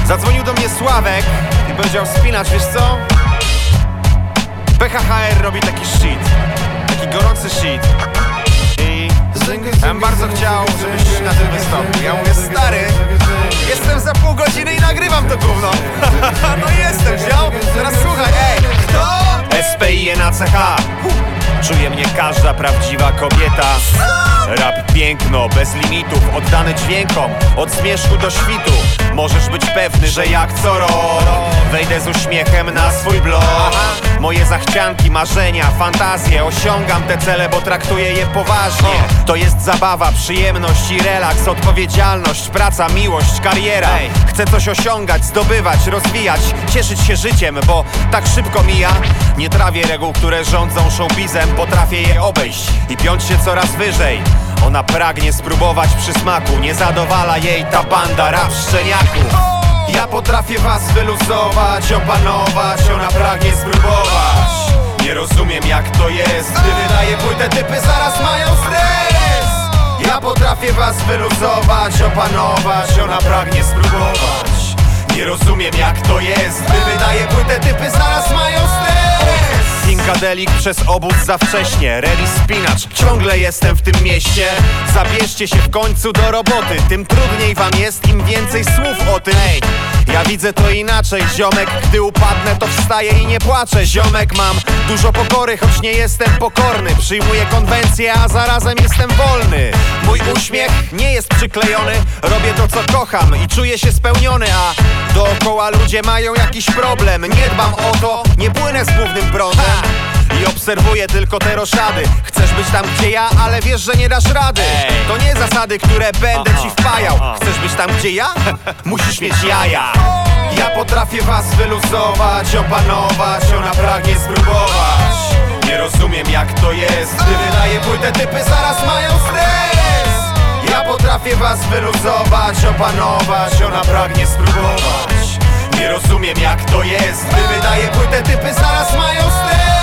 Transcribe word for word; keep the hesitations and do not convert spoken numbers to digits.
Zadzwonił do mnie Sławek i powiedział: Spinacz, wiesz co? P H H R robi taki shit, taki gorący shit. I ja bym bardzo chciał, żebyś na tym wystąpił. Ja mówię: stary, jestem za pół godziny i nagrywam to gówno. No jestem, wziął? Teraz słuchaj, ej. Kto? S P I N A C H. Czuje mnie każda prawdziwa kobieta. Rap piękno, bez limitów, oddany dźwiękom, od zmierzchu do świtu. Możesz być pewny, że jak co rok wejdę z uśmiechem na swój blog. Moje zachcianki, marzenia, fantazje, osiągam te cele, bo traktuję je poważnie. To jest zabawa, przyjemność i relaks, odpowiedzialność, praca, miłość, kariera. Chcę coś osiągać, zdobywać, rozwijać, cieszyć się życiem, bo tak szybko mija. Nie trawię reguł, które rządzą showbizem, potrafię je obejść i piąć się coraz wyżej. Ona pragnie spróbować przysmaku, nie zadowala jej ta banda rap szczeniaków. Ja potrafię was wyluzować, opanować, ona pragnie spróbować. Nie rozumiem jak to jest, gdy wydaje płytę, typy zaraz mają stres. Ja potrafię was wyluzować, opanować, ona pragnie spróbować. Nie rozumiem jak to jest, gdy wydaje płytę, typy zaraz mają stres. Pinkadelik przez obóz za wcześnie, ready spinacz, ciągle jestem w tym mieście. Zabierzcie się w końcu do roboty, tym trudniej wam jest, im więcej słów o tym. Ej, ja widzę to inaczej, ziomek, gdy upadnę to wstaję i nie płaczę. Ziomek, mam dużo pokory, choć nie jestem pokorny. Przyjmuję konwencję, a zarazem jestem wolny. Mój uśmiech nie jest przyklejony, robię to co kocham i czuję się spełniony. A dookoła ludzie mają jakiś problem, nie dbam o to, nie płynę z głównym prądem i obserwuję tylko te roszady. Chcesz być tam gdzie ja, ale wiesz, że nie dasz rady. To nie zasady, które będę ci wpajał. Chcesz być tam gdzie ja? Musisz mieć jaja. Ja potrafię was wyluzować, opanować, ona pragnie spróbować. Nie rozumiem jak to jest, gdy wydaje płytę, typy zaraz mają stres. Ja potrafię was wyluzować, opanować, ona pragnie spróbować. Nie rozumiem jak to jest, gdy wydaje płytę, typy zaraz mają stres.